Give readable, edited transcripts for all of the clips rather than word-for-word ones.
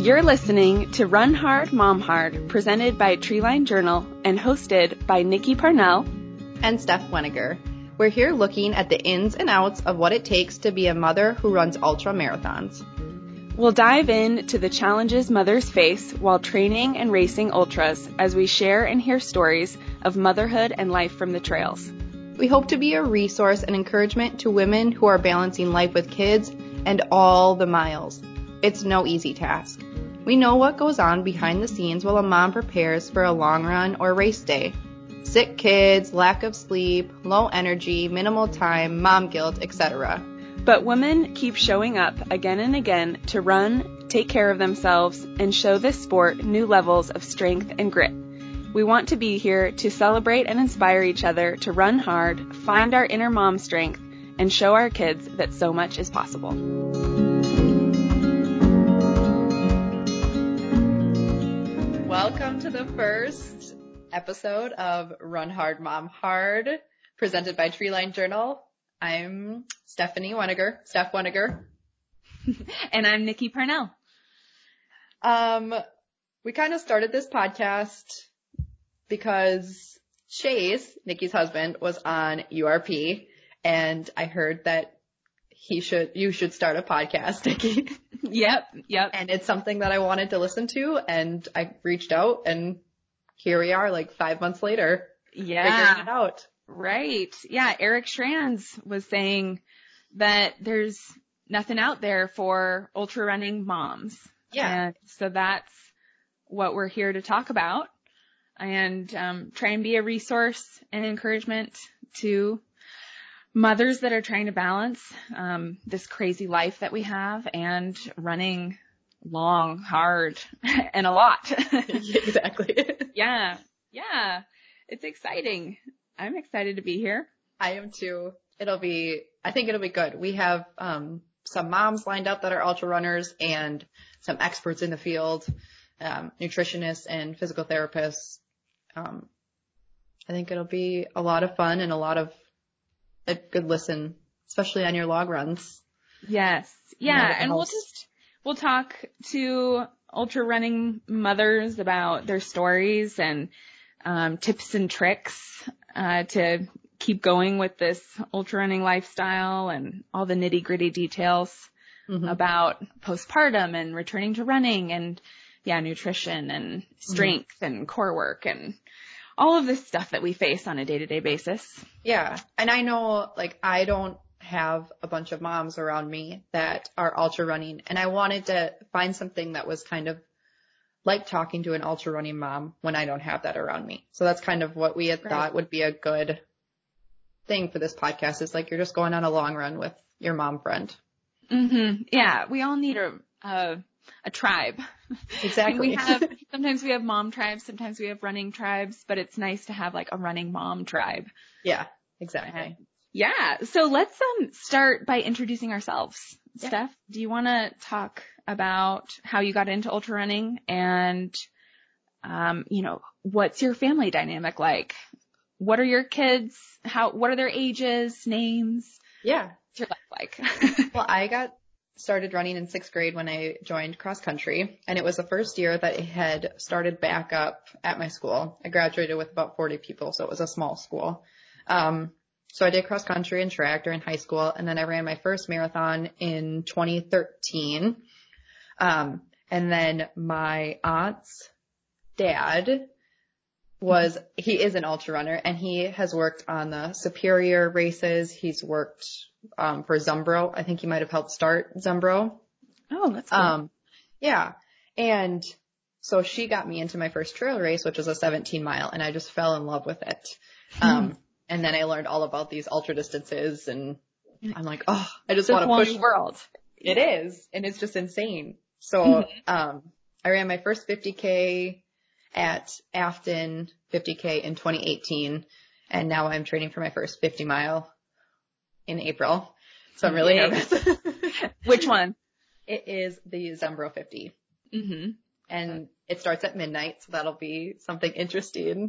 You're listening to Run Hard, Mom Hard, presented by Treeline Journal and hosted by Nikki Parnell and Steph Weniger. We're here looking at the ins and outs of what it takes to be a mother who runs ultra marathons. We'll dive into the challenges mothers face while training and racing ultras as we share and hear stories of motherhood and life from the trails. We hope to be a resource and encouragement to women who are balancing life with kids and all the miles. It's no easy task. We know what goes on behind the scenes while a mom prepares for a long run or race day. Sick kids, lack of sleep, low energy, minimal time, mom guilt, etc. But women keep showing up again and again to run, take care of themselves, and show this sport new levels of strength and grit. We want to be here to celebrate and inspire each other to run hard, find our inner mom strength, and show our kids that so much is possible. Welcome to the first episode of Run Hard, Mom Hard, presented by Treeline Journal. I'm Steph Weniger. And I'm Nikki Parnell. We kind of started this podcast because Chase, Nikki's husband, was on URP, and I heard that you should start a podcast, Nikki. Yep. And it's something that I wanted to listen to, and I reached out, and here we are, like 5 months later, figuring it out. Right. Yeah, Eric Schranz was saying that there's nothing out there for ultra running moms. Yeah. And so that's what we're here to talk about and try and be a resource and encouragement to mothers that are trying to balance this crazy life that we have and running long, hard, and a lot. Exactly. Yeah. It's exciting. I'm excited to be here. I am too. I think it'll be good. We have some moms lined up that are ultra runners and some experts in the field, nutritionists and physical therapists. I think it'll be a lot of fun and a good listen, especially on your log runs. Yes. Yeah. And we'll talk to ultra running mothers about their stories and tips and tricks to keep going with this ultra running lifestyle and all the nitty gritty details about postpartum and returning to running and nutrition and strength and core work and all of this stuff that we face on a day-to-day basis. Yeah. And I know, I don't have a bunch of moms around me that are ultra running, and I wanted to find something that was kind of like talking to an ultra running mom when I don't have that around me. So that's kind of what we had thought would be a good thing for this podcast, is you're just going on a long run with your mom friend. Mm-hmm. Yeah. We all need a tribe. Exactly. Sometimes we have mom tribes, sometimes we have running tribes, but it's nice to have a running mom tribe. Yeah, exactly. So let's start by introducing ourselves. Yeah. Steph, do you want to talk about how you got into ultra running and, what's your family dynamic like? What are your kids? What are their ages, names? Yeah. What's your life like? Well, I got started running in 6th grade when I joined cross country, and it was the first year that it had started back up at my school. I graduated with about 40 people, so it was a small school. So I did cross country and track during high school, and then I ran my first marathon in 2013. And then my aunt's dad he is an ultra runner, and he has worked on the Superior races. He's worked for Zumbro. I think he might have helped start Zumbro. Oh, that's cool. Yeah. And so she got me into my first trail race, which was a 17 mile, and I just fell in love with it. And then I learned all about these ultra distances, and I'm like, oh, I just want to push. It's a whole new world. It is. And it's just insane. So, I ran my first 50K at Afton 50K in 2018. And now I'm training for my first 50 mile in April. So I'm really nervous. Which one? It is the Zumbro 50. Mm-hmm. And it starts at midnight, so that'll be something interesting.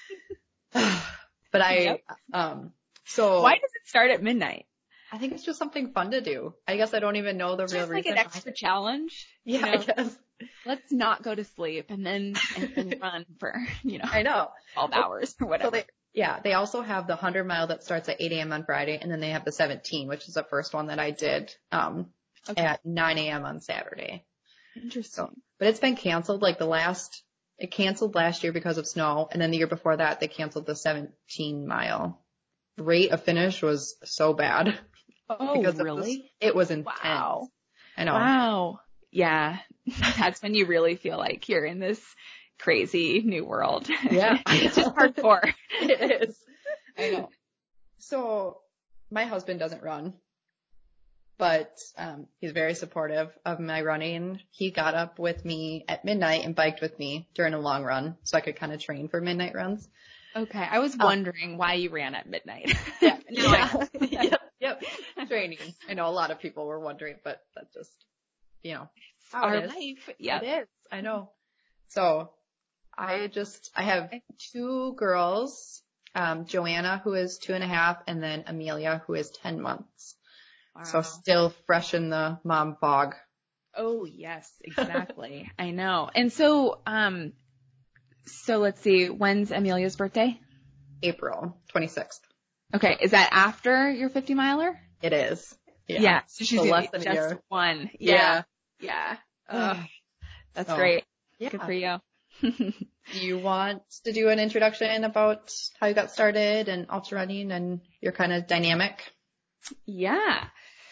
But so why does it start at midnight? I think it's just something fun to do. I guess I don't even know the real reason. Like an extra challenge. Yeah, I guess. let's not go to sleep and then run for, I know. 12 hours or whatever. So they also have the 100-mile that starts at 8 a.m. on Friday, and then they have the 17, which is the first one that I did at 9 a.m. on Saturday. Interesting. But it's been canceled. It canceled last year because of snow, and then the year before that they canceled the 17-mile. Rate of finish was so bad. Oh, really? It was intense. Wow. I know. Wow. Yeah. That's when you really feel like you're in this crazy new world. Yeah. It's just hardcore. It is. I know. So my husband doesn't run, but he's very supportive of my running. He got up with me at midnight and biked with me during a long run so I could kind of train for midnight runs. Okay. I was wondering why you ran at midnight. Yeah. Yep. Training. I know a lot of people were wondering, but that's just, how our it is. life. Yeah. It is. I know. So I have two girls, Joanna, who is 2.5, and then Amelia, who is 10 months. Wow. So still fresh in the mom fog. Oh, yes, exactly. I know. And so let's see, when's Amelia's birthday? April 26th. Okay. Is that after your 50 miler? It is. Yeah. So she's less than just a year. one. Yeah. Yeah. That's great. Yeah. Good for you. Do you want to do an introduction about how you got started and ultra running and your kind of dynamic? Yeah.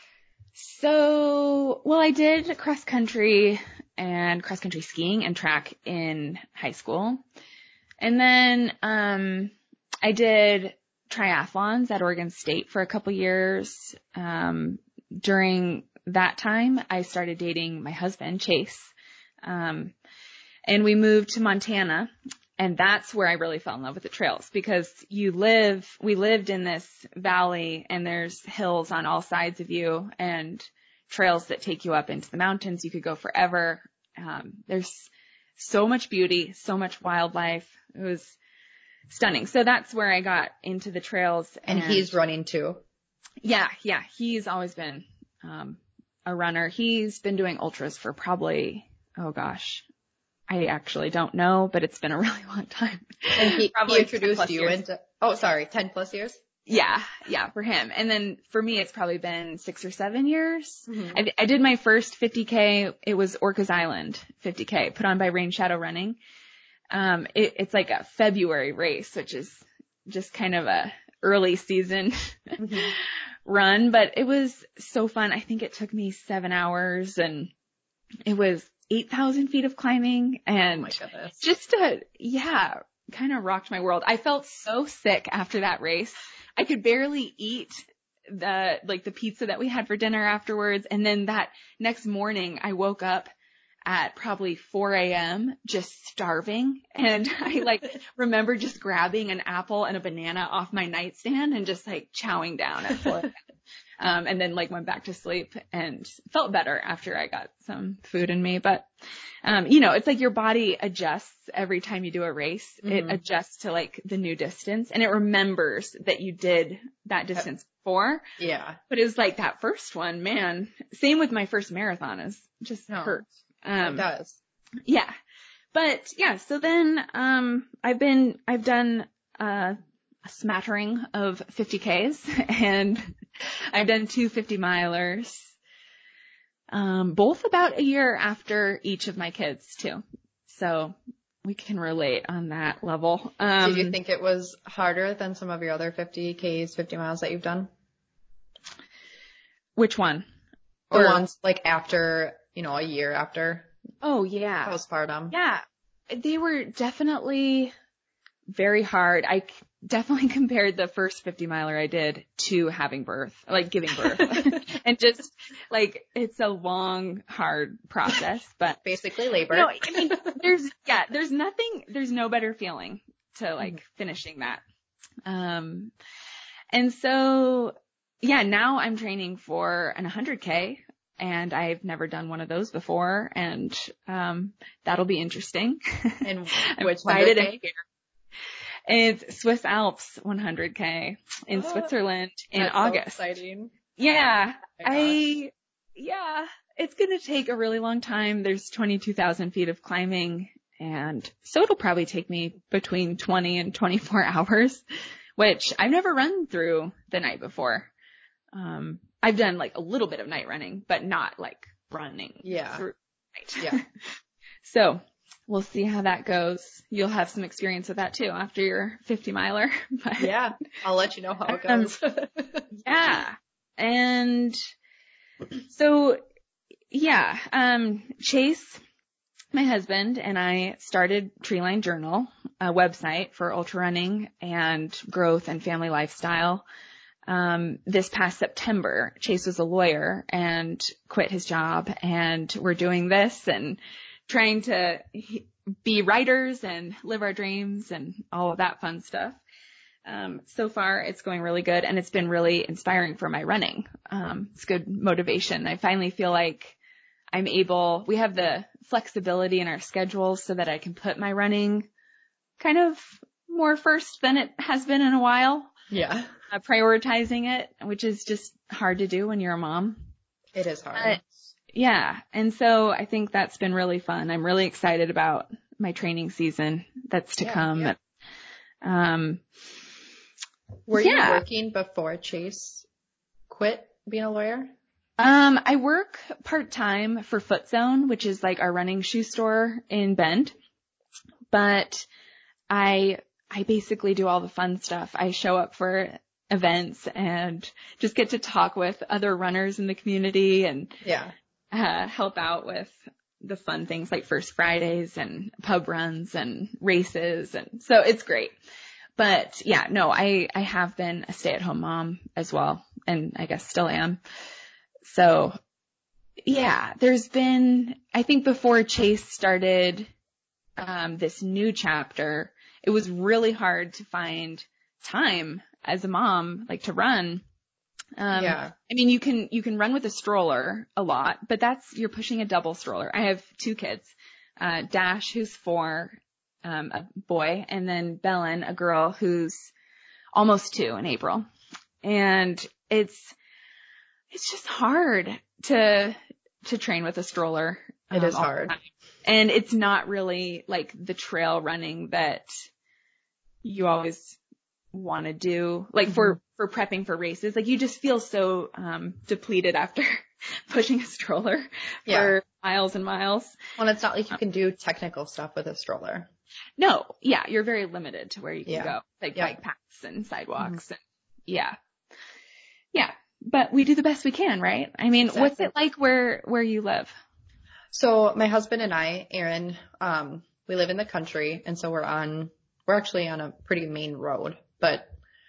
So, I did cross country skiing and track in high school. And then, I did triathlons at Oregon State for a couple years. During that time, I started dating my husband, Chase. And we moved to Montana, and that's where I really fell in love with the trails because we lived in this valley and there's hills on all sides of you and trails that take you up into the mountains. You could go forever. There's so much beauty, so much wildlife. It was stunning. So that's where I got into the trails. And he's running too. Yeah. He's always been, a runner. He's been doing ultras for probably, I actually don't know, but it's been a really long time. And he introduced you into, 10 plus years? Yeah, for him. And then for me, it's probably been 6 or 7 years. Mm-hmm. I did my first 50K. It was Orcas Island 50K put on by Rain Shadow Running. It's like a February race, which is just kind of a early season run, but it was so fun. I think it took me 7 hours and it was 8,000 feet of climbing and just kind of rocked my world. I felt so sick after that race. I could barely eat the pizza that we had for dinner afterwards. And then that next morning I woke up at probably 4 a.m. just starving. And I remember just grabbing an apple and a banana off my nightstand and just chowing down at 4 a.m. And then went back to sleep and felt better after I got some food in me. But, it's like your body adjusts every time you do a race. Mm-hmm. It adjusts to the new distance and it remembers that you did that distance before. Yeah. But it was that first one, man, same with my first marathon is just hurt. It does. Yeah. But yeah, so then, I've done, a smattering of 50Ks and I've done 2 50-milers, both about a year after each of my kids too. So we can relate on that level. Did you think it was harder than some of your other 50Ks, 50 miles that you've done? Which one? The ones after, a year after. Oh yeah. Postpartum. Yeah. They were definitely very hard. I definitely compared the first 50-miler I did to having birth, giving birth. And just it's a long, hard process, but basically labor. No, I mean, there's no better feeling to finishing that. And so, yeah, now I'm training for an 100K and I've never done one of those before and, that'll be interesting. And which 100K? It's Swiss Alps 100K in Switzerland in August. So exciting. Yeah. it's going to take a really long time. There's 22,000 feet of climbing, and so it'll probably take me between 20 and 24 hours, which I've never run through the night before. I've done like a little bit of night running, but not like running through night. Yeah. So we'll see how that goes. You'll have some experience with that too after your 50 miler. But, yeah. I'll let you know how it goes. Yeah. And so, yeah, Chase, my husband, and I started Treeline Journal, a website for ultra running and growth and family lifestyle. This past September. Chase was a lawyer and quit his job, and we're doing this and trying to be writers and live our dreams and all of that fun stuff. So far it's going really good, and it's been really inspiring for my running. It's good motivation. I finally feel like we have the flexibility in our schedules so that I can put my running kind of more first than it has been in a while. Yeah. Prioritizing it, which is just hard to do when you're a mom. It is hard. Yeah. And so I think that's been really fun. I'm really excited about my training season that's to come. Yeah. Were you working before Chase quit being a lawyer? I work part-time for Foot Zone, which is like our running shoe store in Bend. But I basically do all the fun stuff. I show up for events and just get to talk with other runners in the community and help out with the fun things like First Fridays and pub runs and races. And so it's great. But yeah, no, I have been a stay-at-home mom as well, and I guess still am. So yeah, there's been, I think before Chase started this new chapter, it was really hard to find time as a mom, like to run. I mean, you can run with a stroller a lot, but you're pushing a double stroller. I have two kids, Dash, who's 4, a boy, and then Belen, a girl who's almost 2 in April. And it's just hard to train with a stroller. It is hard. And it's not really like the trail running that you always want to do, like for prepping for races. Like you just feel so depleted after pushing a stroller for miles and miles. Well, it's not like you can do technical stuff with a stroller. No, yeah, you're very limited to where you can go, like bike paths and sidewalks. And yeah. But we do the best we can, right? I mean, what's it like where you live? So my husband and I, Aaron, we live in the country, and so we're actually on a pretty main road, but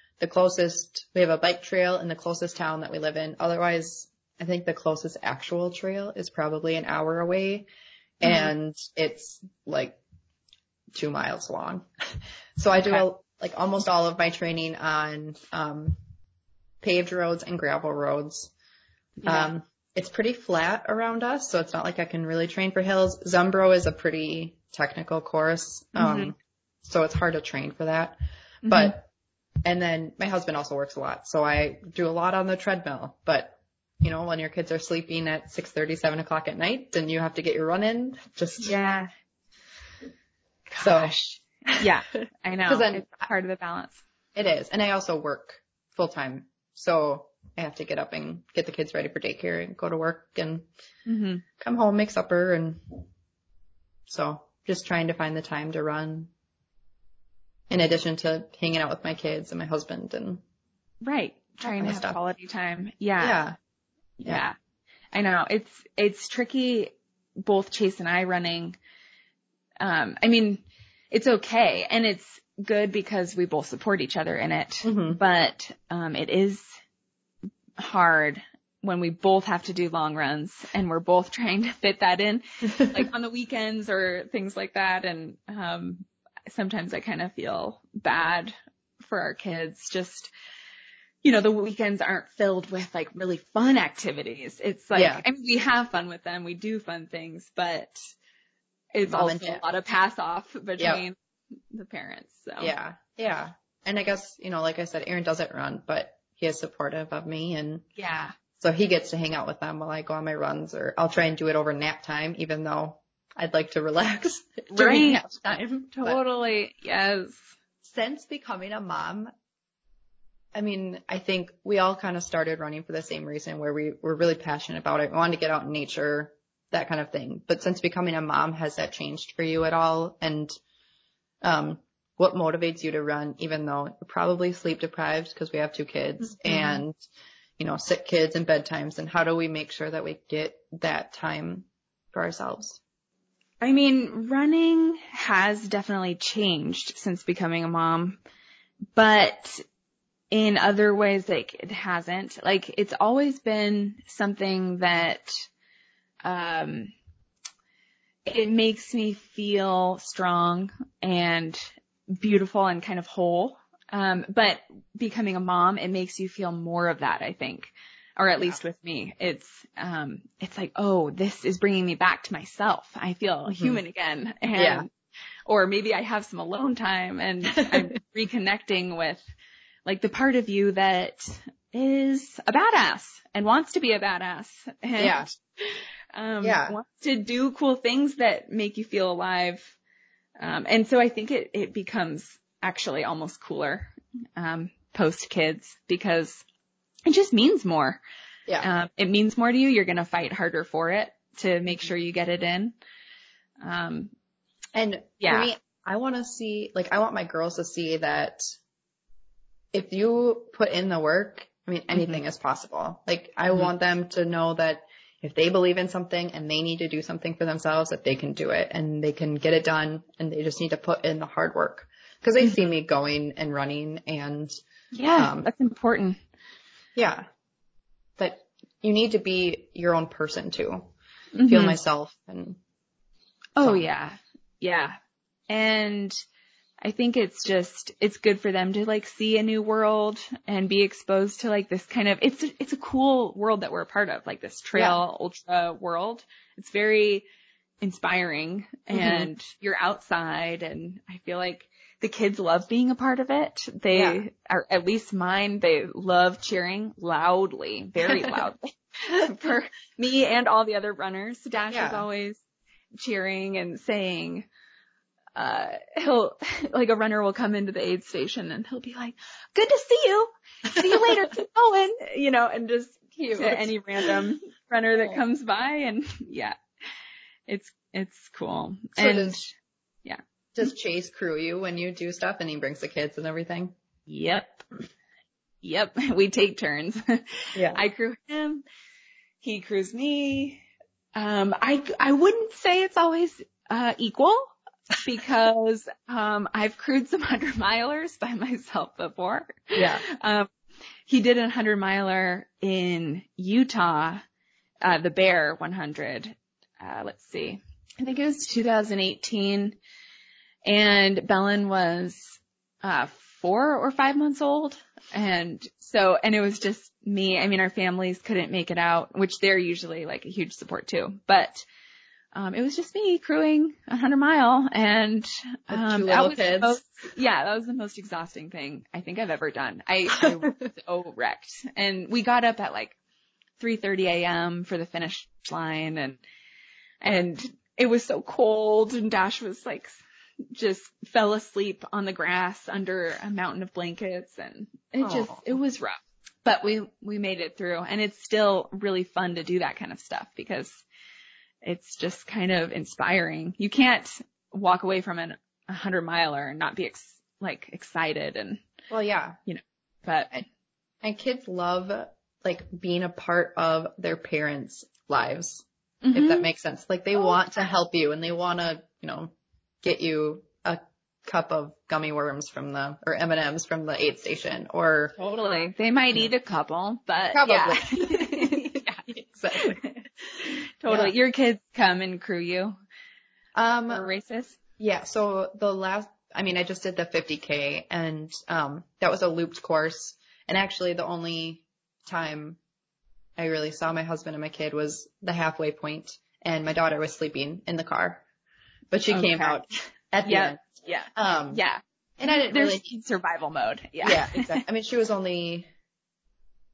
we have a bike trail in the closest town that we live in. Otherwise, I think the closest actual trail is probably an hour away, and it's like 2 miles long. So I do almost all of my training on paved roads and gravel roads. Yeah. It's pretty flat around us, so it's not like I can really train for hills. Zumbro is a pretty technical course, so it's hard to train for that. And then my husband also works a lot, so I do a lot on the treadmill. But, when your kids are sleeping at 6:30, 7 o'clock at night, and you have to get your run in, Yeah. Gosh. So. Yeah, I know. It's part of the balance. It is. And I also work full time, so I have to get up and get the kids ready for daycare and go to work and come home, make supper. And so just trying to find the time to run in addition to hanging out with my kids and my husband and trying to have quality time. Yeah. I know it's tricky, both Chase and I running. I mean, it's okay, and it's good because we both support each other in it, but it is hard when we both have to do long runs and we're both trying to fit that in, like on the weekends or things like that. And sometimes I kind of feel bad for our kids. Just, the weekends aren't filled with like really fun activities. It's like, I mean, we have fun with them. We do fun things, but it's also a lot of pass off between the parents. So. Yeah. And I guess, like I said, Aaron doesn't run, but he is supportive of me, and So he gets to hang out with them while I go on my runs, or I'll try and do it over nap time, even though I'd like to relax during nap time. Totally. But yes. since becoming a mom, I mean, I think we all kind of started running for the same reason, where we were really passionate about it. We wanted to get out in nature, that kind of thing. But since becoming a mom, has that changed for you at all? And what motivates you to run, even though you're probably sleep deprived because we have 2 kids and, sick kids and bedtimes? And how do we make sure that we get that time for ourselves? I mean, running has definitely changed since becoming a mom, but in other ways, like, it hasn't. Like, it's always been something that, it makes me feel strong and beautiful and kind of whole. But becoming a mom, it makes you feel more of that, I think. Or at least with me, it's like, oh, this is bringing me back to myself. I feel human again. And, or maybe I have some alone time and I'm reconnecting with, like, the part of you that is a badass and wants to be a badass and wants to do cool things that make you feel alive. And so I think it becomes actually almost cooler post kids, because it just means more. Yeah. It means more to you. You're going to fight harder for it to make sure you get it in. And for me, I want my girls to see that if you put in the work, I mean, anything is possible. Like, I want them to know that if they believe in something and they need to do something for themselves, that they can do it and they can get it done, and they just need to put in the hard work, because they see me going and running, and that's important. Yeah. But you need to be your own person too. Feel myself and. Oh, yeah. Yeah. And I think it's good for them to, like, see a new world and be exposed to, like, this kind of, it's a cool world that we're a part of, like this trail ultra world. It's very inspiring, and you're outside, and I feel like the kids love being a part of it. They are, at least mine, they love cheering loudly, very loudly for me and all the other runners. Dash is always cheering and saying, a runner will come into the aid station and he'll be like, "Good to see you. See you later. Keep going," and just to any random runner that comes by. And it's cool. So does Chase crew you when you do stuff, and he brings the kids and everything? Yep. We take turns. I crew him. He crews me. I wouldn't say it's always, equal, because, I've crewed some 100-milers by myself before. Yeah. He did a 100-miler in Utah, the Bear 100. Let's see. I think it was 2018. And Belen was, 4 or 5 months old. And it was just me. I mean, our families couldn't make it out, which they're usually, like, a huge support too. But, it was just me crewing a 100-mile, and, that was the most exhausting thing I think I've ever done. I was so wrecked, and we got up at like 3:30 a.m. for the finish line, and it was so cold, and Dash was like, just fell asleep on the grass under a mountain of blankets, and it was rough, but we made it through, and it's still really fun to do that kind of stuff, because it's just kind of inspiring. You can't walk away from a 100-miler and not be excited, and but and kids love, like, being a part of their parents' lives, if that makes sense. Like, they want to help you, and they want to, get you a cup of gummy worms or M&Ms from the aid station, or totally. They might eat a couple, but probably. Exactly. Totally. Your kids come and crew you for races? Yeah. So I just did the 50K, and that was a looped course. And actually the only time I really saw my husband and my kid was the halfway point, and my daughter was sleeping in the car, but she came out at the end. Yeah. And I didn't really survival mode. Yeah. Yeah, exactly. I mean, she was only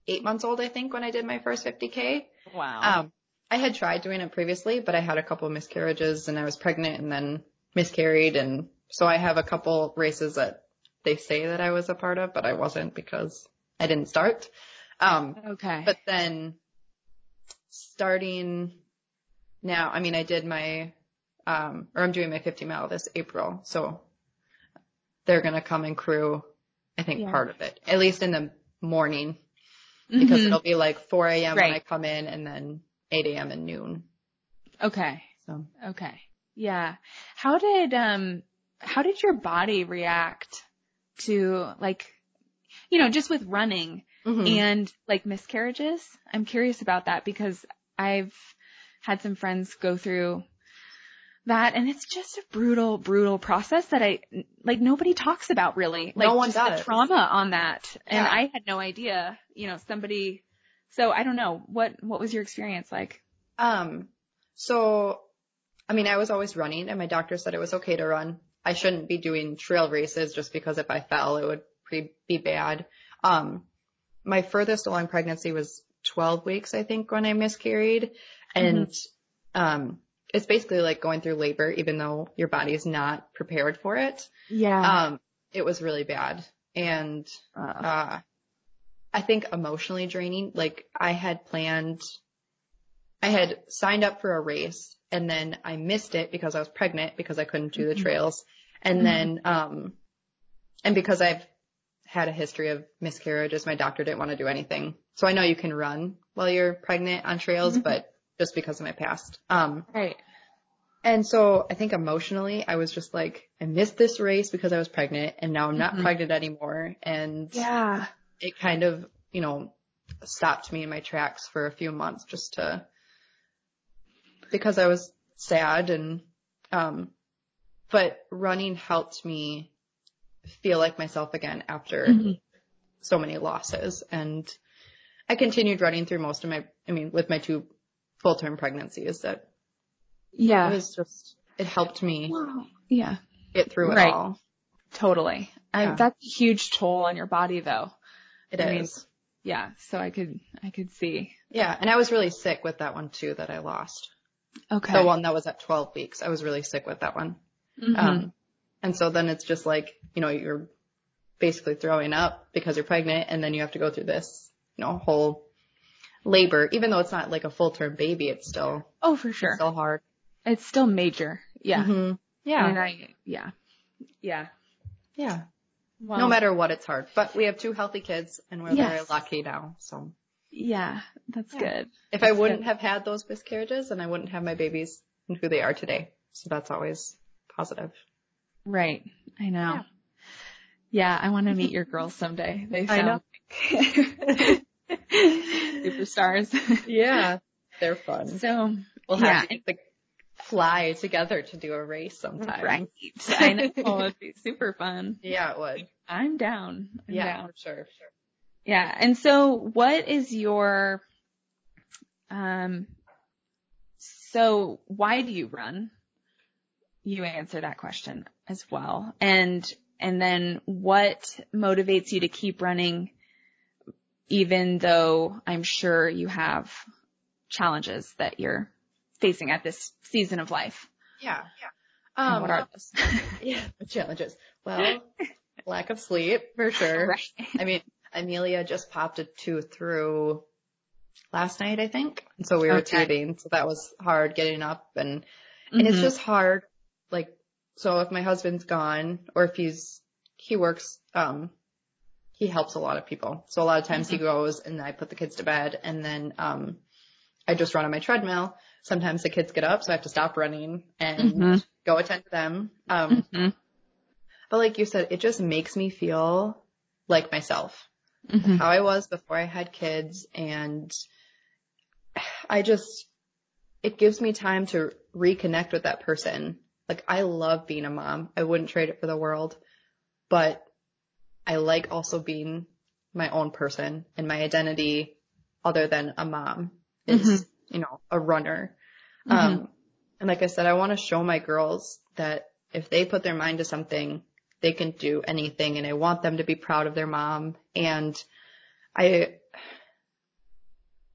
8 months old, I think, when I did my first 50K. Wow. I had tried doing it previously, but I had a couple of miscarriages and I was pregnant and then miscarried. And so I have a couple races that they say that I was a part of, but I wasn't because I didn't start. Okay. But then starting now, I mean, I did my, or I'm doing my 50 mile this April. So they're going to come and crew, I think, part of it, at least in the morning, because it'll be like 4 a.m. when I come in and then 8 a.m. and noon. Okay. So, okay. Yeah. How did your body react to, like, you know, just with running and like miscarriages? I'm curious about that because I've had some friends go through that, and it's just a brutal, brutal process that nobody talks about really. Like, no one just does. the trauma on that. And I had no idea, you know, so I don't know. What was your experience like? So, I mean, I was always running and my doctor said it was okay to run. I shouldn't be doing trail races just because if I fell, it would be bad. My furthest along pregnancy was 12 weeks, I think, when I miscarried. And, it's basically like going through labor, even though your body's not prepared for it. Yeah. It was really bad. And, I think emotionally draining. Like I had signed up for a race and then I missed it because I was pregnant because I couldn't do the trails. And then, and because I've had a history of miscarriages, my doctor didn't want to do anything. So I know you can run while you're pregnant on trails, but just because of my past. Right. And so I think emotionally I was just like, I missed this race because I was pregnant and now I'm not pregnant anymore. And it kind of, you know, stopped me in my tracks for a few months because I was sad and, but running helped me feel like myself again after so many losses. And I continued running through with my 2 full-term pregnancies that it helped me get through it all. Totally. That's a huge toll on your body though. It is. Yeah. So I could see. Yeah. And I was really sick with that one too that I lost. Okay. The one that was at 12 weeks. I was really sick with that one. And so then it's just like, you know, you're basically throwing up because you're pregnant and then you have to go through this, you know, whole labor, even though it's not like a full-term baby, it's still, for sure. It's still hard. It's still major. Yeah. Yeah. And yeah. Well, no matter what, it's hard, but we have 2 healthy kids and we're very lucky now. So yeah, that's good. If I wouldn't have had those miscarriages, then I wouldn't have my babies and who they are today. So that's always positive. Right. I know. Yeah. I want to meet your girls someday. They sound like superstars. Yeah. They're fun. So we'll have to fly together to do a race sometime. Right. I know. It'd be super fun. Yeah, it would. I'm down. I'm down. For sure. Yeah. And so what is your, so why do you run? You answer that question as well. And then what motivates you to keep running even though I'm sure you have challenges that you're facing at this season of life? Yeah. And what are those? The challenges. Well, lack of sleep for sure. Right. I mean, Amelia just popped a tooth through last night, I think. And so we were teething. So that was hard getting up and it's just hard. Like, so if my husband's gone or if he works, he helps a lot of people. So a lot of times he goes and I put the kids to bed and then, I just run on my treadmill. Sometimes the kids get up, so I have to stop running and go attend to them. But like you said, it just makes me feel like myself, how I was before I had kids. And it gives me time to reconnect with that person. Like I love being a mom. I wouldn't trade it for the world, but I like also being my own person and my identity other than a mom is, you know, a runner. And like I said, I want to show my girls that if they put their mind to something, they can do anything. And I want them to be proud of their mom. And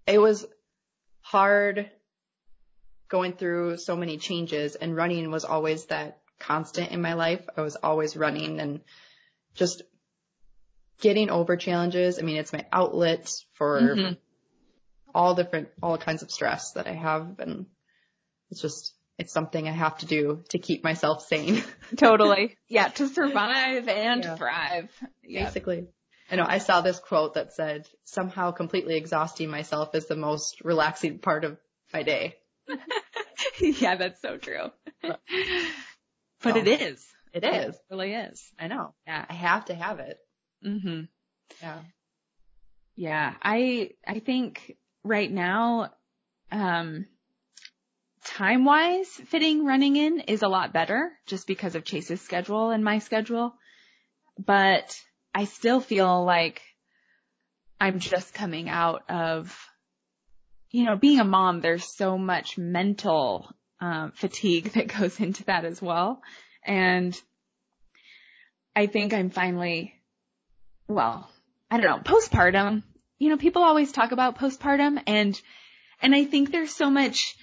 it was hard going through so many changes, and running was always that constant in my life. I was always running and just getting over challenges. I mean, it's my outlet for all kinds of stress that I have. And it's something I have to do to keep myself sane. Totally. Yeah. To survive and thrive. Yep. Basically. I know I saw this quote that said, somehow completely exhausting myself is the most relaxing part of my day. Yeah, that's so true. But it is. It is. It really is. I know. Yeah. I have to have it. Yeah. Yeah. I think right now, time-wise, fitting running in is a lot better just because of Chase's schedule and my schedule. But I still feel like I'm just coming out of, being a mom, there's so much mental fatigue that goes into that as well. And I think I'm finally, I don't know, postpartum, people always talk about postpartum, and I think there's so much,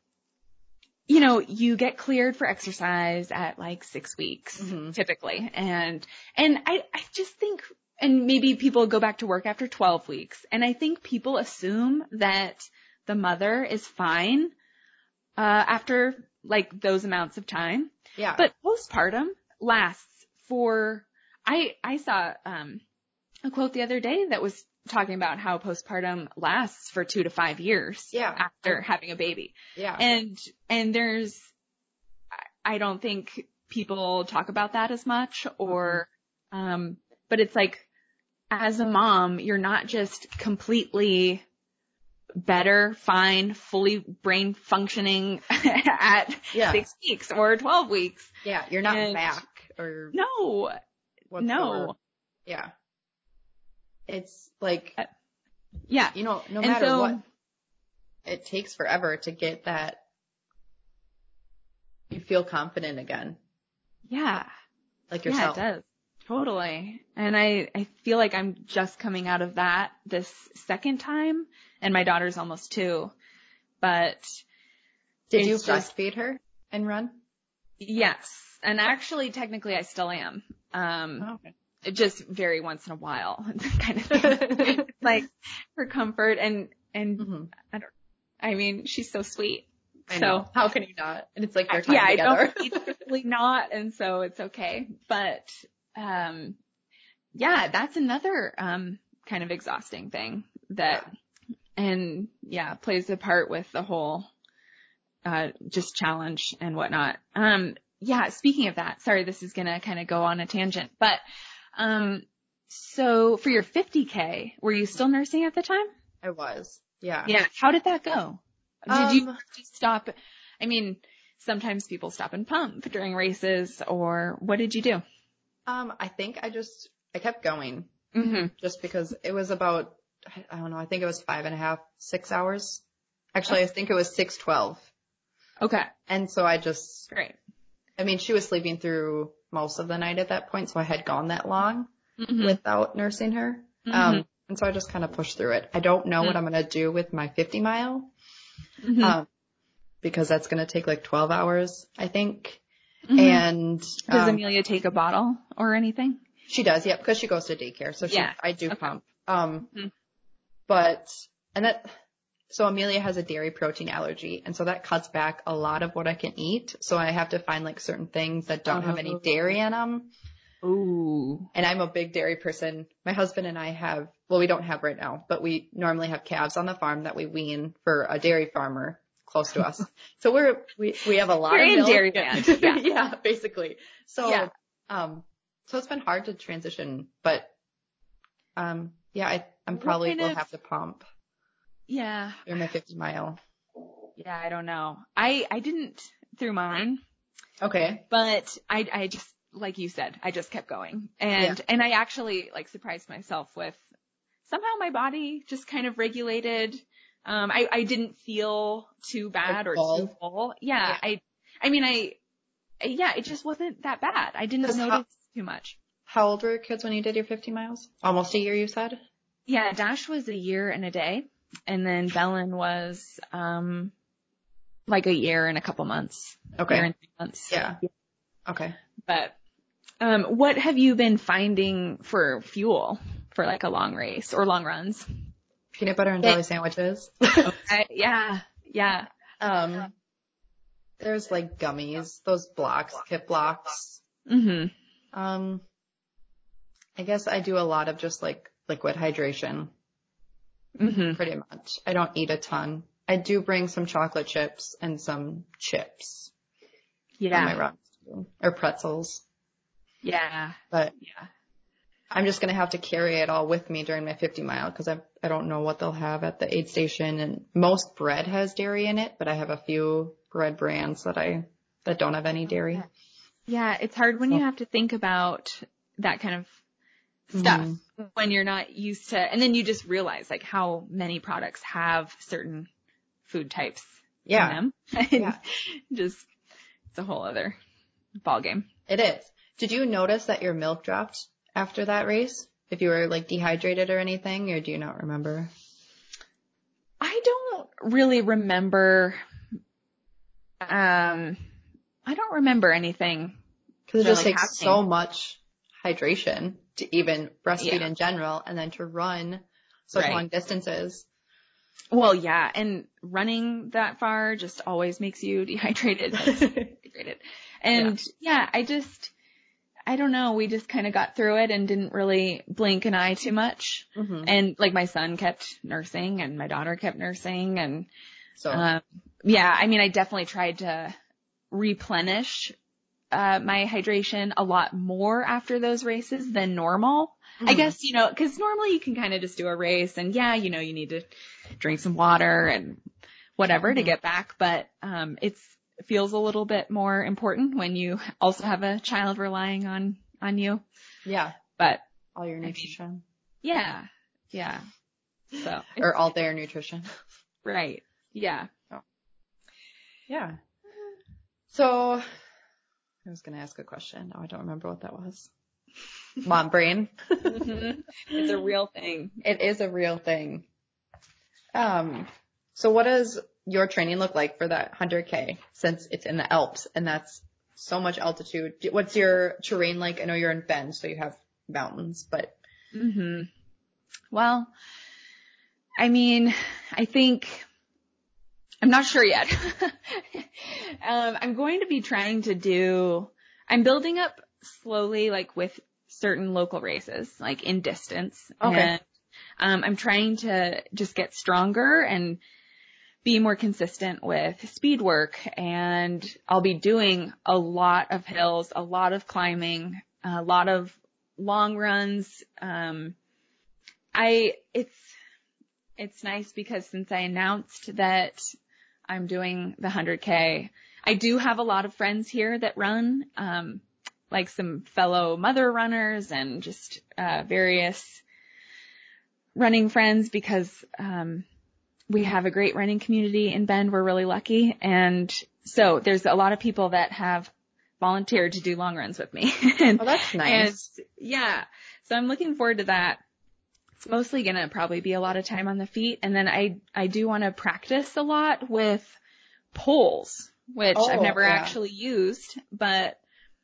you get cleared for exercise at like 6 weeks, typically. And I just think, and maybe people go back to work after 12 weeks. And I think people assume that the mother is fine, after like those amounts of time. Yeah. But postpartum lasts for, I saw, a quote the other day that was talking about how postpartum lasts for 2 to 5 years after having a baby. Yeah. And there's, I don't think people talk about that as much, or, but it's like, as a mom, you're not just completely better, fine, fully brain functioning at 6 weeks or 12 weeks. Yeah. You're not back or. No. Yeah. It's like, no and matter what, it takes forever to get that. You feel confident again. Yeah. Like yourself. Yeah, it does. Totally. And I feel like I'm just coming out of that this second time, and my daughter's almost 2, but. Did you breastfeed her and run? Yes. And actually, technically I still am. Okay. Just very once in a while kind of thing. Like for comfort and I mean, she's so sweet. I know. So how can you not? And it's like their time together. I don't typically not, and so it's okay. But that's another kind of exhausting thing that plays a part with the whole just challenge and whatnot. Speaking of that, sorry, this is gonna kind of go on a tangent, but so for your 50K, were you still nursing at the time? I was. Yeah. Yeah. How did that go? Did you stop? I mean, sometimes people stop and pump during races, or what did you do? I think I kept going just because it was about, I don't know, I think it was 5.5, 6 hours. Actually, I think it was 6:12. Okay. And so great. I mean, she was sleeping through most of the night at that point, so I had gone that long without nursing her. And so I just kind of pushed through it. I don't know what I'm going to do with my 50 mile, because that's going to take like 12 hours, I think. And does Amelia take a bottle or anything? She does, yeah, because she goes to daycare. So I do pump. So Amelia has a dairy protein allergy, and so that cuts back a lot of what I can eat. So I have to find like certain things that don't have any dairy in them. Ooh. And I'm a big dairy person. My husband and I we don't have right now, but we normally have calves on the farm that we wean for a dairy farmer close to us. So we have a lot of milk. Dairy land. Yeah, basically. So, so it's been hard to transition, but, I'm probably will have to pump. Yeah. Through my 50 mile. Yeah, I don't know. I didn't through mine. Okay. But I just, like you said, I just kept going. And I actually like surprised myself with somehow my body just kind of regulated. I didn't feel too bad or too full. Yeah. It just wasn't that bad. I didn't notice too much. How old were your kids when you did your 50 miles? Almost a year, you said? Yeah, Dash was a year and a day. And then Bellin was, like a year and a couple months. Okay. Year and 3 months. Yeah. Okay. But, what have you been finding for fuel for like a long race or long runs? Peanut butter and jelly sandwiches. Yeah. There's like gummies, those blocks, Kip blocks. Mm-hmm. I guess I do a lot of just like liquid hydration. Mm-hmm. Pretty much. I don't eat a ton. I do bring some chocolate chips and some chips. Yeah. On my runs too. Or pretzels. Yeah. But yeah. I'm just going to have to carry it all with me during my 50 mile because I don't know what they'll have at the aid station. And most bread has dairy in it, but I have a few bread brands that don't have any dairy. Yeah, it's hard when you have to think about that kind of stuff when you're not used to, and then you just realize like how many products have certain food types in them. And just, it's a whole other ball game. It is. Did you notice that your milk dropped after that race? If you were like dehydrated or anything, or do you not remember? I don't really remember. I don't remember anything. Because it just takes so much hydration to even breastfeed in general and then to run such long distances. Well, yeah, and running that far just always makes you dehydrated. And I don't know, we just kind of got through it and didn't really blink an eye too much. Mm-hmm. And like my son kept nursing and my daughter kept nursing. And so, I mean, I definitely tried to replenish my hydration a lot more after those races than normal. Mm-hmm. I guess, cause normally you can kind of just do a race and you need to drink some water and whatever to get back. But, it feels a little bit more important when you also have a child relying on you. Yeah. But all your nutrition. Yeah. So. Or all their nutrition. Right. Yeah. Oh. Yeah. So I was going to ask a question. Now I don't remember what that was. Mom brain. It's a real thing. It is a real thing. So what does your training look like for that 100K since it's in the Alps and that's so much altitude? What's your terrain like? I know you're in Bend, so you have mountains, but. Well, I mean, I think I'm not sure yet. I'm going to be trying to I'm building up slowly, like with certain local races, like in distance. Okay. And, I'm trying to just get stronger and be more consistent with speed work. And I'll be doing a lot of hills, a lot of climbing, a lot of long runs. It's nice because since I announced that I'm doing the 100K, I do have a lot of friends here that run, like some fellow mother runners and just, various running friends because, we have a great running community in Bend. We're really lucky. And so there's a lot of people that have volunteered to do long runs with me. Oh, that's nice. And, so I'm looking forward to that. It's mostly going to probably be a lot of time on the feet. And then I do want to practice a lot with poles, which I've never actually used, but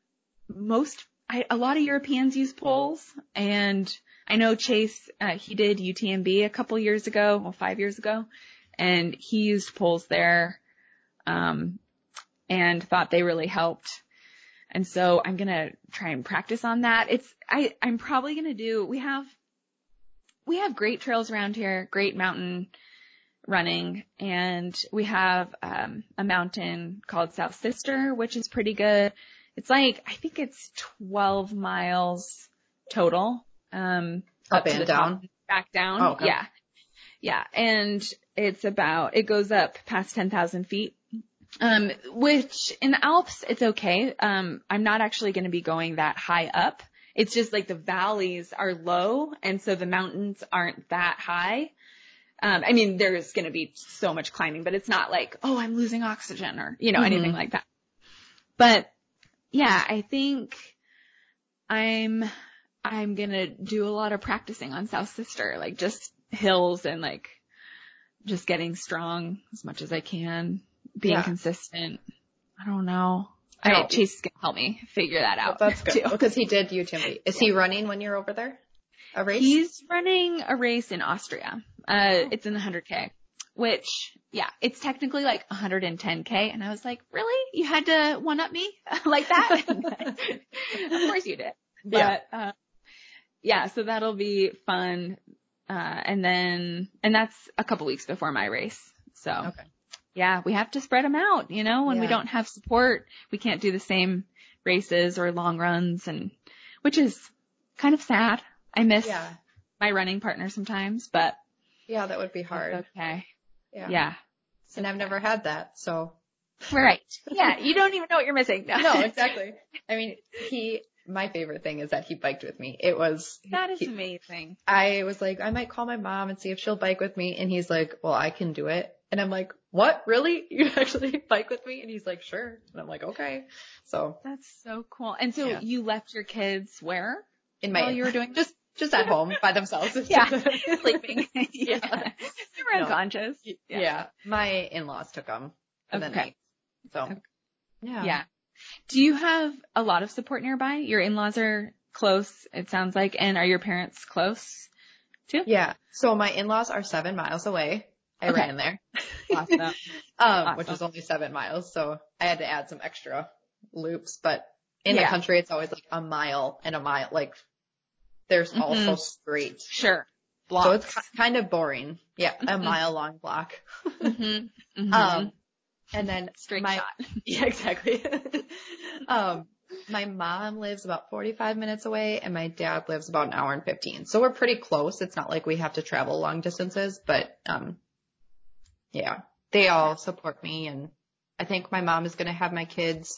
a lot of Europeans use poles. And I know Chase, he did UTMB a couple years ago, 5 years ago, and he used poles there, and thought they really helped. And so I'm going to try and practice on that. I'm probably going to we have great trails around here, great mountain running, and we have, a mountain called South Sister, which is pretty good. It's like, I think it's 12 miles total. Up and down? Back down. Oh, okay. Yeah. And it goes up past 10,000 feet. Which in the Alps, it's okay. I'm not actually going to be going that high up. It's just like the valleys are low. And so the mountains aren't that high. I mean, there's going to be so much climbing, but it's not like, oh, I'm losing oxygen or, anything like that. But yeah, I think I'm going to do a lot of practicing on South Sister, like just hills and like, just getting strong as much as I can, being consistent. I don't know. Chase is going to help me figure that out. That's good. Too. Because he did UTMB. Is he running when you're over there? A race? He's running a race in Austria. It's in the 100K, which, it's technically like 110K. And I was like, really? You had to one-up me like that? Of course you did. But, so that'll be fun. And that's a couple weeks before my race. So, we have to spread them out, when we don't have support, we can't do the same races or long runs, which is kind of sad. I miss my running partner sometimes, but yeah, that would be hard. Okay. Yeah. And I've never had that, so. Right. Yeah. You don't even know what you're missing. No, exactly. I mean, my favorite thing is that he biked with me. That is amazing. I was like, I might call my mom and see if she'll bike with me. And he's like, well, I can do it. And I'm like, what? Really? You actually bike with me? And he's like, sure. And I'm like, okay. So. That's so cool. And so you left your kids where? While you were doing just at home by themselves. Sleeping. They were unconscious. Yeah. My in-laws took them for the night. So. Yeah. Do you have a lot of support nearby? Your in-laws are close, it sounds like. And are your parents close too? Yeah. So my in-laws are 7 miles away. I ran there. Awesome. Which is only 7 miles. So I had to add some extra loops, but in the country, it's always like a mile and a mile. Like there's also straight. Sure. Blocks. So it's kind of boring. Yeah. A mile long block. And then straight shot. Yeah, exactly. My mom lives about 45 minutes away and my dad lives about an hour and 15. So we're pretty close. It's not like we have to travel long distances, but, they all support me. And I think my mom is going to have my kids,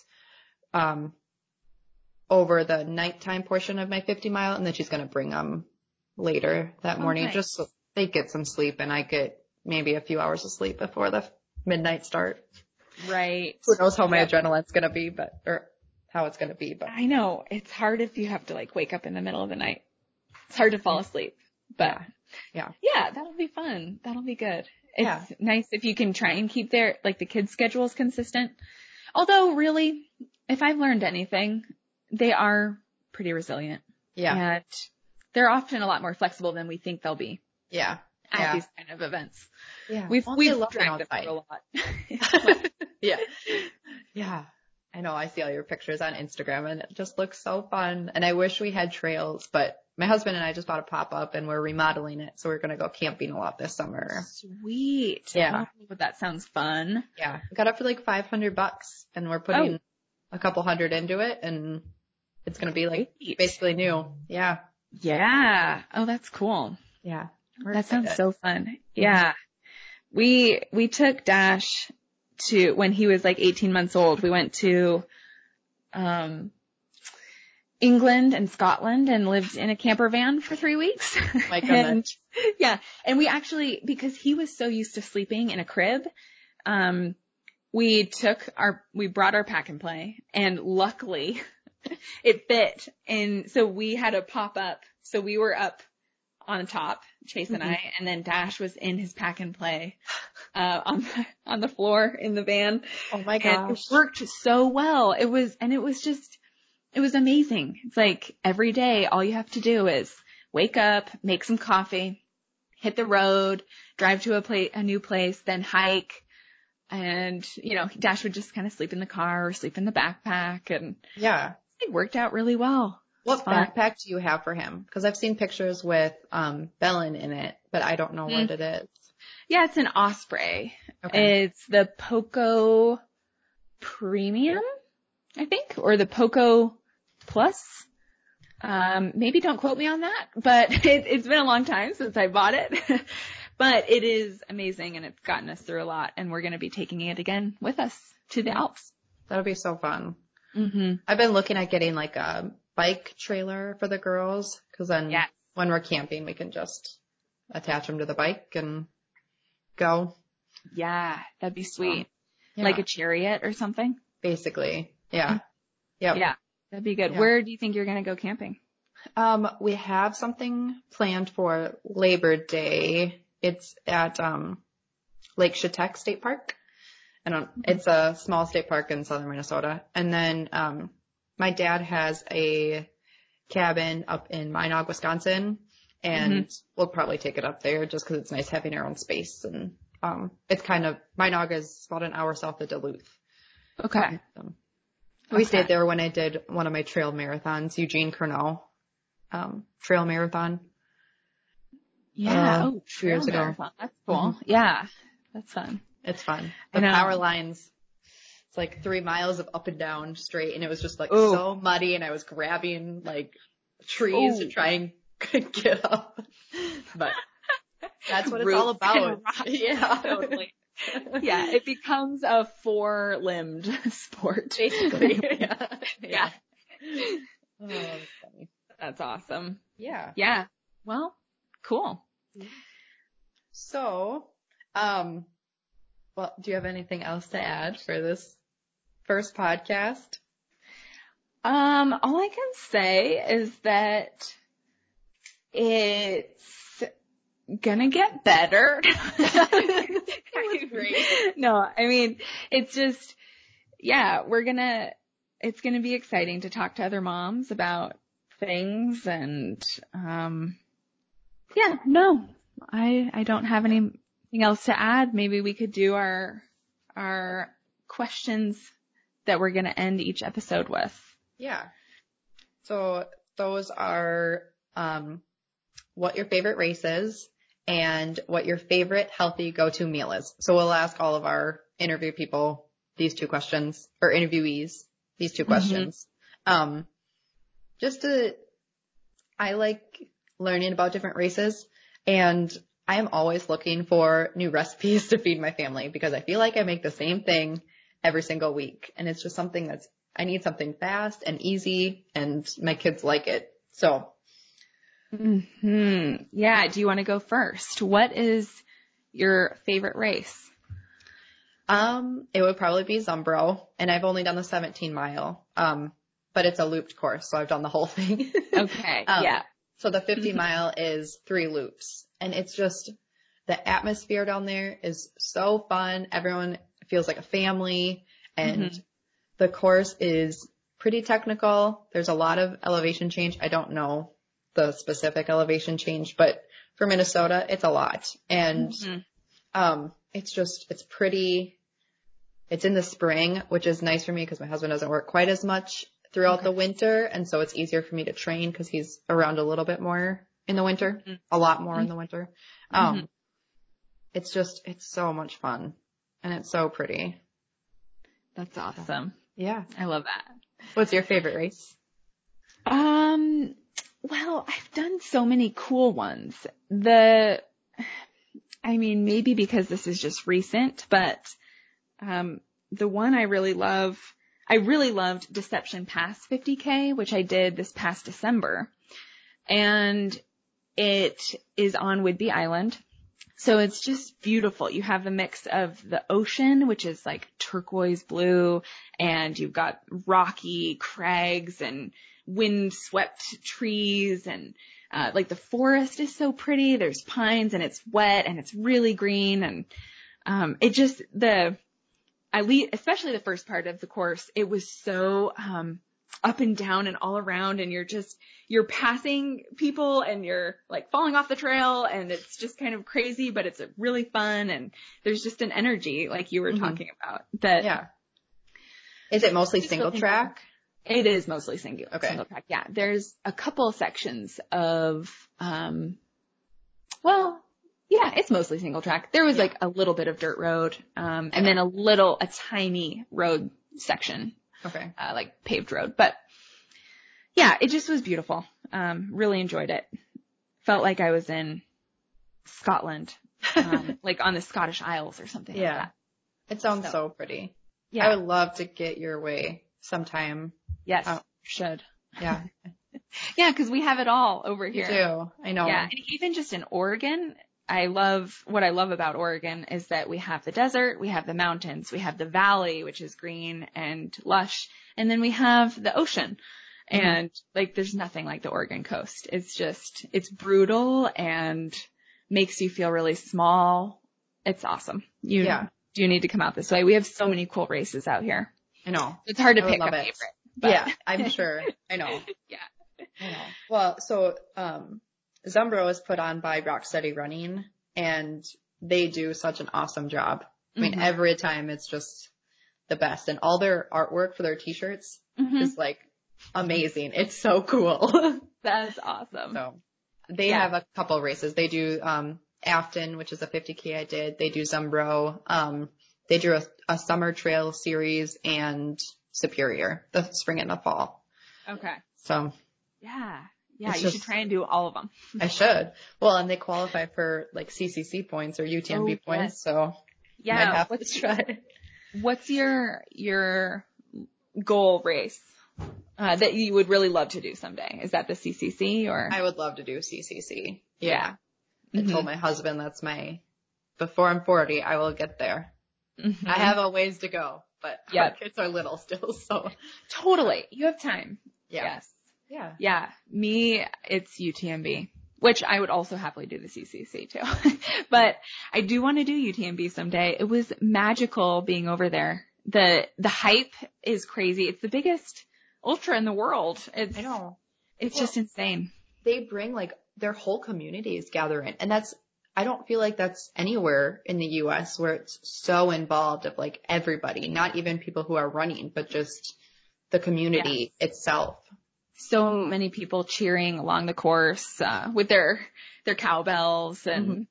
over the nighttime portion of my 50 mile. And then she's going to bring them later that morning, just so they get some sleep and I get maybe a few hours of sleep before the midnight start. Right. Who knows how my adrenaline's going to be, or how it's going to be, but. I know. It's hard if you have to like wake up in the middle of the night. It's hard to fall asleep, but yeah, that'll be fun. That'll be good. It's nice if you can try and keep the kids' schedules consistent. Although really, if I've learned anything, they are pretty resilient. Yeah. And they're often a lot more flexible than we think they'll be. Yeah. At these kind of events. Yeah. We've dragged them through a lot. Yeah. Yeah. I know. I see all your pictures on Instagram and it just looks so fun. And I wish we had trails, but my husband and I just bought a pop-up and we're remodeling it. So we're going to go camping a lot this summer. Sweet. Yeah. Oh, that sounds fun. Yeah. We got up for like $500 and we're putting a couple hundred into it and it's going to be like basically new. Yeah. Yeah. Oh, that's cool. Yeah. That sounds so fun. Yeah. We took Dash to, when he was like 18 months old, we went to, England and Scotland and lived in a camper van for 3 weeks. My goodness. And we actually, because he was so used to sleeping in a crib, we brought our pack and play and luckily it fit. And so we had a pop up. So we were up on top, Chase and I, and then Dash was in his pack and play, on the floor in the van. Oh my gosh. And it worked so well. It was amazing. It's like every day, all you have to do is wake up, make some coffee, hit the road, drive to a new place, then hike. And, Dash would just kind of sleep in the car or sleep in the backpack. And it worked out really well. What backpack do you have for him? Because I've seen pictures with Bellin in it, but I don't know what it is. Yeah, it's an Osprey. Okay. It's the Poco Premium, I think, or the Poco Plus. Maybe don't quote me on that, but it's been a long time since I bought it. But it is amazing, and it's gotten us through a lot, and we're going to be taking it again with us to the Alps. That'll be so fun. Mm-hmm. I've been looking at getting like a bike trailer for the girls, because then when we're camping, we can just attach them to the bike and go. Yeah, that'd be sweet. Like a chariot or something? Basically. Yeah. Yep. Yeah, that'd be good. Yeah. Where do you think you're going to go camping? We have something planned for Labor Day. It's at Lake Chetek State Park. It's a small state park in southern Minnesota. And then, my dad has a cabin up in Minot, Wisconsin, and we'll probably take it up there just because it's nice having our own space. And, it's Minot is about an hour south of Duluth. Okay. We stayed there when I did one of my trail marathons, Eugene Cornell, trail marathon. Yeah. 2 years ago. Marathon. That's cool. Yeah. That's fun. It's fun. The power lines, it's like 3 miles of up and down straight, and it was just like so muddy, and I was grabbing like trees to try and get up. But that's what it's all about. Yeah. Totally. Yeah, it becomes a 4-limbed sport. Basically. Yeah. Oh, that's funny. That's awesome. Yeah. Yeah. Well, cool. So, well, do you have anything else to add for this first podcast? All I can say is that it's gonna get better. I agree. No, I mean, it's just, yeah, it's gonna be exciting to talk to other moms about things and, yeah, no, I don't have anything else to add. Maybe we could do our questions that we're going to end each episode with. Yeah. So those are, what your favorite race is and what your favorite healthy go-to meal is. So we'll ask all of our interview people these 2 questions, or interviewees these 2 questions. I like learning about different races, and I am always looking for new recipes to feed my family because I feel like I make the same thing every single week. And it's just something I need something fast and easy, and my kids like it. So. Yeah. Do you want to go first? What is your favorite race? It would probably be Zumbro, and I've only done the 17 mile. But it's a looped course, so I've done the whole thing. Okay. Yeah. So the 50 mile is 3 loops, and it's just, the atmosphere down there is so fun. Everyone feels like a family, and the course is pretty technical. There's a lot of elevation change. I don't know the specific elevation change, but for Minnesota, it's a lot. And, it's pretty, it's in the spring, which is nice for me because my husband doesn't work quite as much throughout the winter. And so it's easier for me to train because he's around a little bit more in the winter, a lot more in the winter. It's so much fun, and it's so pretty. That's awesome. Yeah. I love that. What's your favorite race? Well, I've done so many cool ones. Maybe because this is just recent, but, the one I really loved Deception Pass 50K, which I did this past December, and it is on Whidbey Island. So it's just beautiful. You have a mix of the ocean, which is like turquoise blue, and you've got rocky crags and wind-swept trees, and like the forest is so pretty. There's pines, and it's wet, and it's really green, and especially the first part of the course, it was so up and down and all around, and you're passing people and you're like falling off the trail, and it's just kind of crazy, but it's really fun, and there's just an energy like you were talking about that. Yeah. Is it mostly single track? It is mostly single track. Yeah. There's a couple sections of, it's mostly single track. There was like a little bit of dirt road, and then a tiny road section. Okay. Like paved road. But yeah, it just was beautiful. Really enjoyed it. Felt like I was in Scotland, like on the Scottish Isles or something like that. It sounds so pretty. Yeah. I would love to get your way sometime. Yes, should. Yeah. Yeah, because we have it all over here. You do. I know. Yeah, and even just in Oregon, what I love about Oregon is that we have the desert, we have the mountains, we have the valley, which is green and lush, and then we have the ocean. And like, there's nothing like the Oregon coast. It's brutal and makes you feel really small It's awesome. You need to come out this way. We have so many cool races out here. I know. It's hard to pick a favorite. But. Yeah, I'm sure. I know. Yeah. I know. Well, so, Zumbro is put on by Rock Steady Running, and they do such an awesome job. I mean, every time it's just the best, and all their artwork for their t-shirts is like amazing. It's so cool. That's awesome. So they have a couple races. They do, Afton, which is a 50K I did. They do Zumbro. They do a summer trail series and Superior, the spring and the fall. Okay. So. Yeah, you should try and do all of them. I should. Well, and they qualify for like CCC points or UTMB points, so I might have to try. What's your goal race that you would really love to do someday? Is that the CCC or? I would love to do CCC. Yeah. I told my husband before I'm 40, I will get there. I have a ways to go, but our kids are little still, so. Totally. You have time. Yeah. Yes. Yeah. Yeah. Me, it's UTMB, which I would also happily do the CCC too. But I do want to do UTMB someday. It was magical being over there. The hype is crazy. It's the biggest ultra in the world. I know. It's just insane. They bring like their whole communities gather in, and I don't feel like that's anywhere in the US where it's so involved of like everybody, not even people who are running, but just the community itself. So many people cheering along the course, with their cowbells and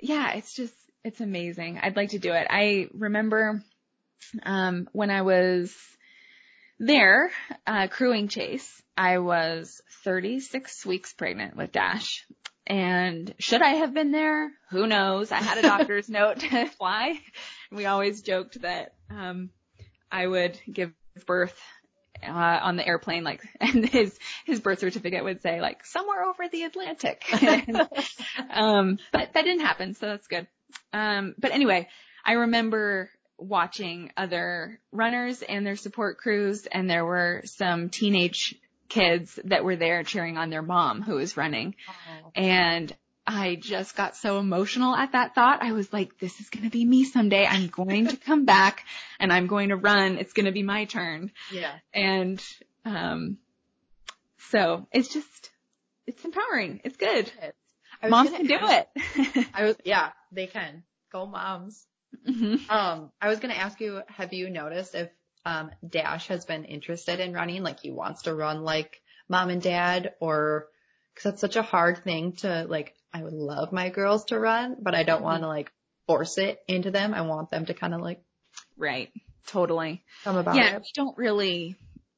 it's amazing. I'd like to do it. I remember, when I was there, crewing Chase, I was 36 weeks pregnant with Dash. And should I have been there? Who knows? I had a doctor's note to fly. We always joked that, I would give birth on the airplane, like, and his birth certificate would say like somewhere over the Atlantic. But that didn't happen, so that's good. But anyway, I remember watching other runners and their support crews, and there were some teenage kids that were there cheering on their mom who was running. Oh. And I just got so emotional at that thought. I was like, this is going to be me someday. I'm going to come back and I'm going to run. It's going to be my turn. Yeah. And, so it's empowering. It's good. Moms can do it. They can. Go moms. Mm-hmm. I was going to ask you, have you noticed if, Dash has been interested in running? Like he wants to run like mom and dad, or, cause that's such a hard thing to like, I would love my girls to run, but I don't want to like force it into them. I want them to kind of like. Right. Totally. Come about it. We don't really.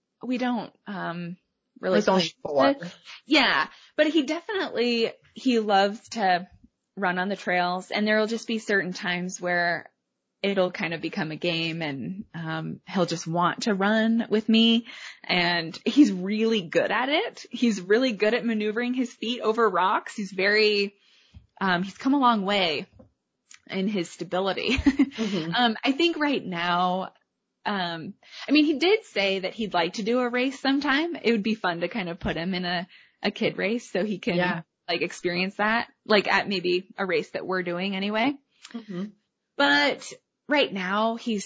It's only 4. Yeah. But he loves to run on the trails, and there'll just be certain times where it'll kind of become a game, and, he'll just want to run with me, and he's really good at it. He's really good at maneuvering his feet over rocks. He's he's come a long way in his stability. Mm-hmm. I think right now, he did say that he'd like to do a race sometime. It would be fun to kind of put him in a kid race so he can like experience that, like at maybe a race that we're doing anyway. Mm-hmm. But right now he's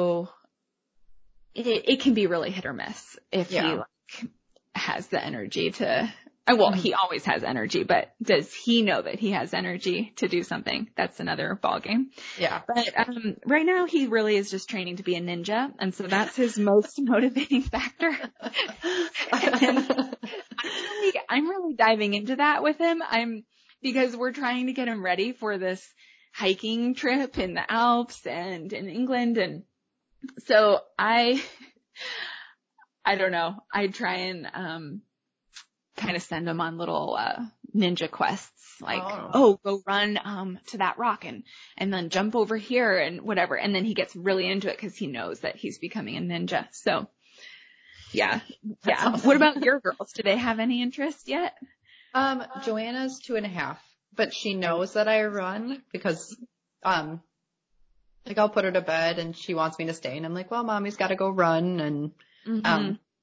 it can be really hit or miss if he like has the energy to, he always has energy, but does he know that he has energy to do something? That's another ballgame. Yeah. But, right now he really is just training to be a ninja. And so that's his most motivating factor. And I'm really diving into that with him. Because we're trying to get him ready for this hiking trip in the Alps and in England. And so I don't know. I try and, kind of send him on little, ninja quests, like, go run, to that rock and then jump over here and whatever. And then he gets really into it because he knows that he's becoming a ninja. So yeah. Awesome. What about your girls? Do they have any interest yet? Joanna's 2.5, but she knows that I run because, like I'll put her to bed and she wants me to stay, and I'm like, well, mommy's got to go run, and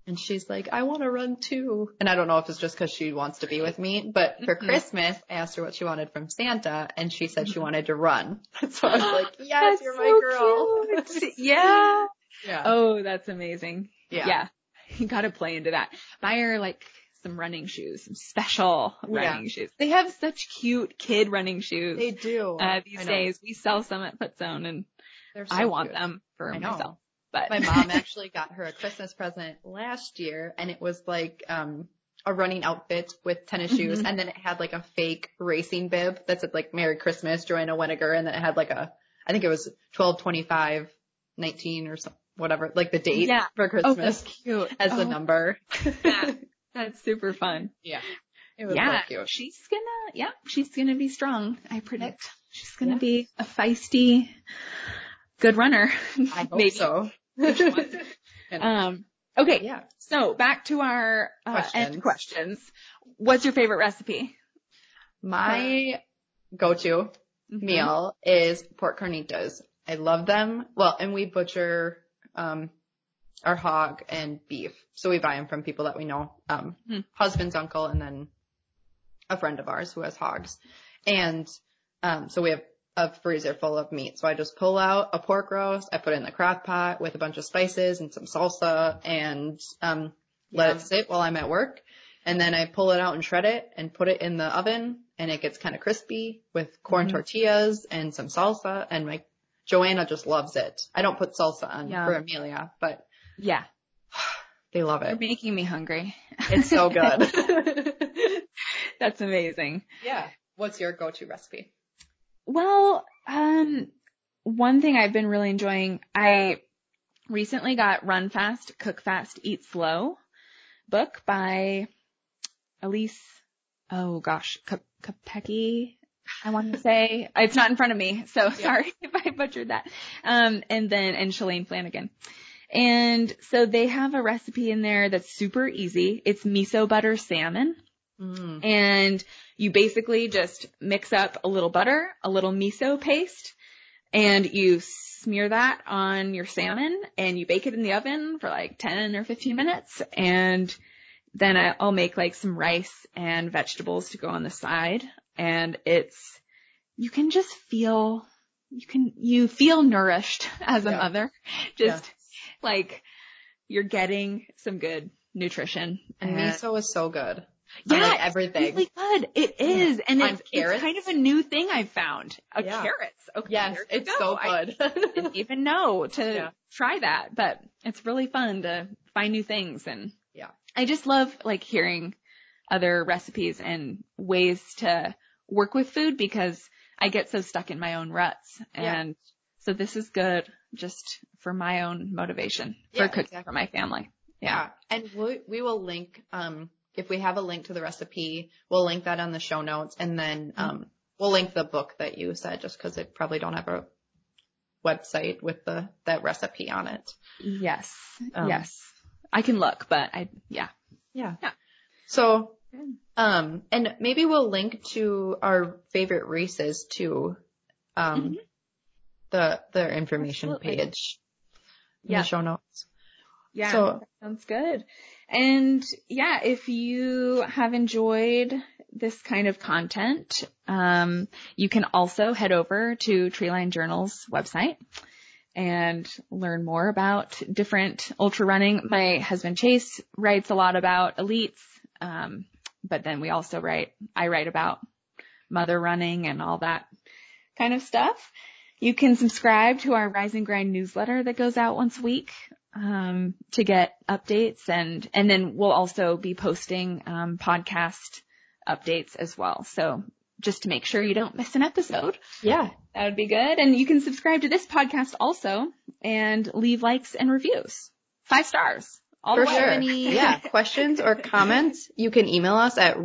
And she's like, I want to run too. And I don't know if it's just because she wants to be with me, but for Christmas, I asked her what she wanted from Santa, and she said she wanted to run. So I was like, yes, you're my girl. Cute. Yeah. Yeah. Oh, that's amazing. Yeah. You got to play into that. Buy her like some running shoes, some special running shoes. They have such cute kid running shoes. They do. These days. We sell some at Footzone, and I want them for myself. But my mom actually got her a Christmas present last year, and it was like a running outfit with tennis shoes, and then it had like a fake racing bib that said like Merry Christmas, Joanna Weniger, and then it had like I think it was 12/25/19 or something, whatever, like the date for Christmas. Oh, that's cute. As the number. Yeah, that's super fun. Yeah. It was so cute. She's gonna be strong, I predict. She's gonna be a feisty, good runner. I hope so. Okay. Yeah. So back to our end questions. What's your favorite recipe? My go-to meal is pork carnitas. I love them. Well, and we butcher our hog and beef. So we buy them from people that we know. Husband's uncle and then a friend of ours who has hogs. And so we have a freezer full of meat. So I just pull out a pork roast, I put it in the crock pot with a bunch of spices and some salsa and let it sit while I'm at work. And then I pull it out and shred it and put it in the oven, and it gets kind of crispy with corn tortillas and some salsa, and my Joanna just loves it. I don't put salsa on for Amelia, but they love it. You're making me hungry. It's so good. That's amazing. Yeah. What's your go-to recipe? Well, one thing I've been really enjoying, I recently got Run Fast, Cook Fast, Eat Slow book by Elise, Kopecky, I want to say. It's not in front of me, so sorry if I butchered that. And Shalane Flanagan. And so they have a recipe in there that's super easy. It's miso butter salmon. And you basically just mix up a little butter, a little miso paste, and you smear that on your salmon and you bake it in the oven for like 10 or 15 minutes. And then I'll make like some rice and vegetables to go on the side. And you can just feel, you feel nourished as a mother. Just like you're getting some good nutrition. And miso is so good. Yeah, like everything. It's really good. It is. And it's kind of a new thing I've found. Carrots. Okay. Yes, it's so good. I didn't even know to try that, but it's really fun to find new things. And I just love like hearing other recipes and ways to work with food because I get so stuck in my own ruts. And so this is good just for my own motivation for cooking for my family. Yeah. And we will link, if we have a link to the recipe, we'll link that on the show notes, and then we'll link the book that you said, just because it probably don't have a website with that recipe on it. Yes. Yes. I can look, but Yeah. So, and maybe we'll link to our favorite Reese's too, the information page in the show notes. Yeah, so, that sounds good. And if you have enjoyed this kind of content, you can also head over to Treeline Journal's website and learn more about different ultra running. My husband Chase writes a lot about elites, but then I write about mother running and all that kind of stuff. You can subscribe to our Rise and Grind newsletter that goes out once a week to get updates, and then we'll also be posting podcast updates as well. So just to make sure you don't miss an episode. Yeah, that would be good. And you can subscribe to this podcast also and leave likes and reviews. 5 stars. For sure. Any questions or comments, you can email us at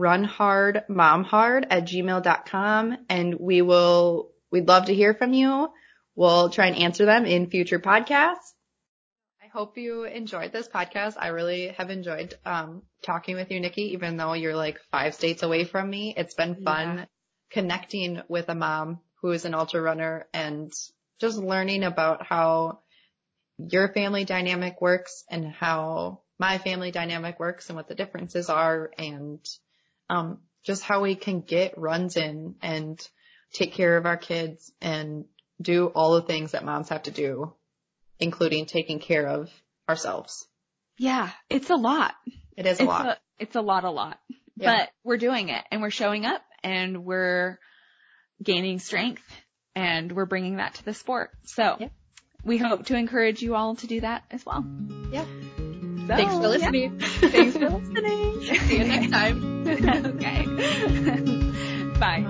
runhardmomhard@gmail.com, and we'd love to hear from you. We'll try and answer them in future podcasts. I hope you enjoyed this podcast. I really have enjoyed talking with you, Nikki, even though you're like 5 states away from me. It's been fun connecting with a mom who is an ultra runner and just learning about how your family dynamic works and how my family dynamic works and what the differences are, and just how we can get runs in and take care of our kids and do all the things that moms have to do, including taking care of ourselves. Yeah, it's a lot. It is a lot. It's a lot. Yeah. But we're doing it, and we're showing up, and we're gaining strength, and we're bringing that to the sport. So we hope to encourage you all to do that as well. Yeah. So, Thanks for listening. Thanks for listening. See you next time. Okay. Bye.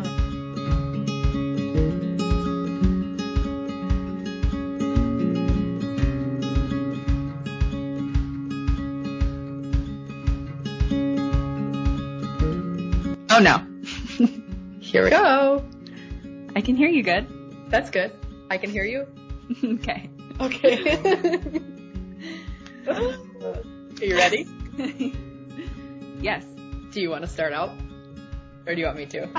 Oh no. Here we go. I can hear you good. That's good. I can hear you. Okay. Okay. Are you ready? Yes. Do you want to start out? Or do you want me to?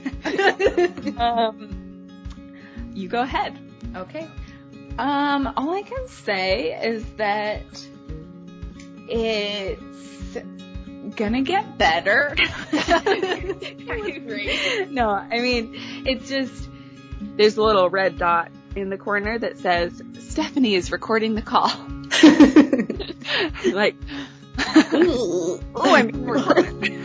You go ahead. Okay. All I can say is that it's gonna get better. Great. No, I mean, it's just, there's a little red dot in the corner that says, Stephanie is recording the call. Like, oh, I'm recording.